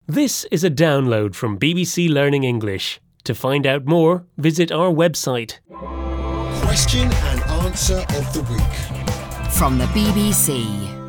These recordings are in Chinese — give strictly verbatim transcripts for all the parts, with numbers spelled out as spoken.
This is a download from B B C Learning English. To find out more, visit our website. Question and answer of the week. From the B B C.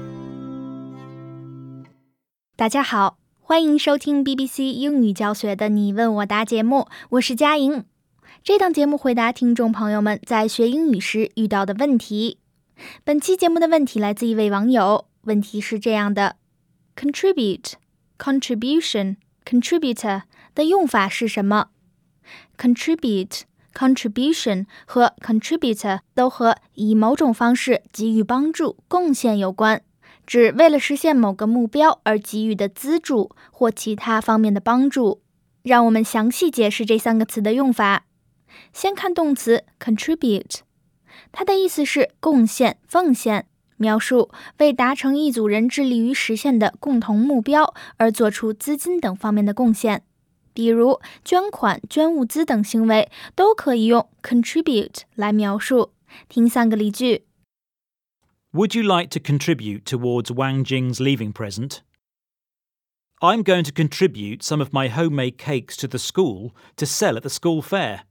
大家好，欢迎收听 B B C 英语教学的你问我答节目，我是佳莹。这档节目回答听众朋友们在学英语时遇到的问题。本期节目的问题来自一位网友，问题是这样的 ：Contribute, contribution, contributor 的用法是什么？ Contribute, contribution 和 contributor 都和以某种方式给予帮助、贡献有关，指为了实现某个目标而给予的资助或其他方面的帮助。让我们详细解释这三个词的用法。先看动词 contribute， 它的意思是贡献、奉献，描述为达成一组人致力于实现的共同目标而做出资金等方面的贡献。比如捐款、捐物资等行为都可以用 contribute 来描述。听三个例句。 Would you like to contribute towards Wang Jing's leaving present? I'm going to contribute some of my homemade cakes to the school to sell at the school fair.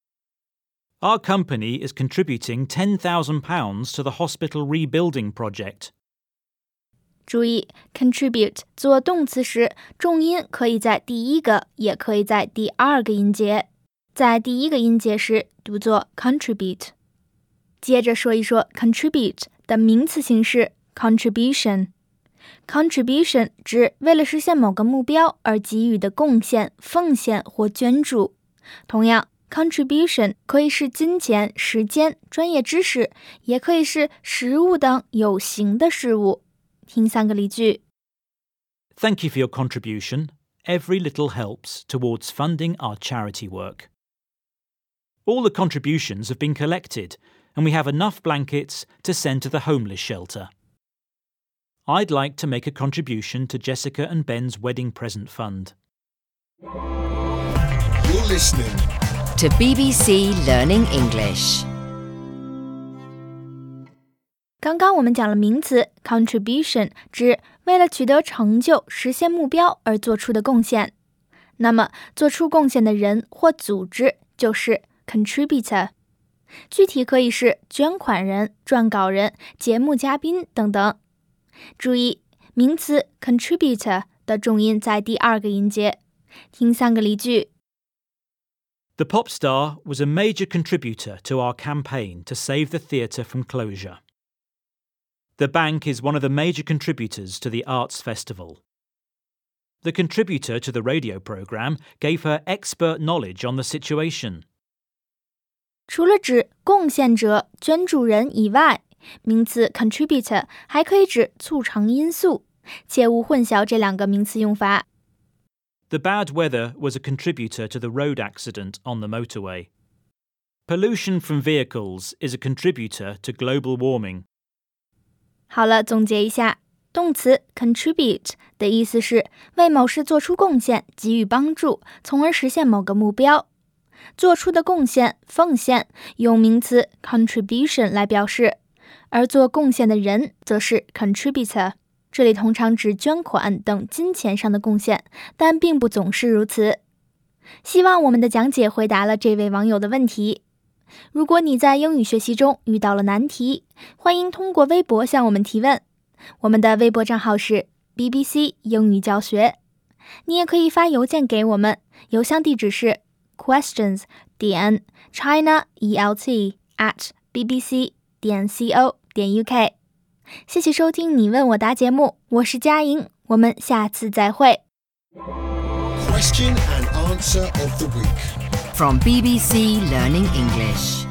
Our company is contributing ten thousand pounds to the hospital rebuilding project. 注意 contribute 做动词时，重音可以在第一个，也可以在第二个音节。在第一个音节时读作 contribute。 接着说一说 contribute 的名词形式 contribution。 contribution 指为了实现某个目标而给予的贡献、奉献或捐助。同样contribution 可以是金钱、时间、专业知识，也可以是食物等有形的事物。听三个例句。 Thank you for your contribution. Every little helps towards funding our charity work. All the contributions have been collected, and we have enough blankets to send to the homeless shelter. I'd like to make a contribution to Jessica and Ben's wedding present fund. You're listening To B B C Learning English. 刚刚我们讲了名词 contribution， 指为了取得成就、实现目标而做出的贡献。那么做出贡献的人或组织就是 contributor， 具体可以是捐款人、撰稿人、节目嘉宾等等。注意名词 contributor 的重音在第二个音节。听三个例句。 The pop star was a major contributor to our campaign to save the theatre from closure. The bank is one of the major contributors to the Arts Festival. The contributor to the radio programme gave her expert knowledge on the situation. 除了指贡献者、捐助人以外，名词 contributor 还可以指促成因素，切勿混淆这两个名词用法。 The bad weather was a contributor to the road accident on the motorway. Pollution from vehicles is a contributor to global warming. 好了，总结一下，动词 contribute 的意思是为某事做出贡献、给予帮助，从而实现某个目标。做出的贡献、奉献用名词 contribution 来表示，而做贡献的人则是 contributor。这里通常指捐款等金钱上的贡献，但并不总是如此。希望我们的讲解回答了这位网友的问题。如果你在英语学习中遇到了难题，欢迎通过微博向我们提问。我们的微博账号是 B B C 英语教学。你也可以发邮件给我们，邮箱地址是 questions 点 china e l t at b b c 点 co 点 u k。谢谢收听你问我答节目，我是佳莹，我们下次再会。 Question and answer of the week. From B B C Learning English.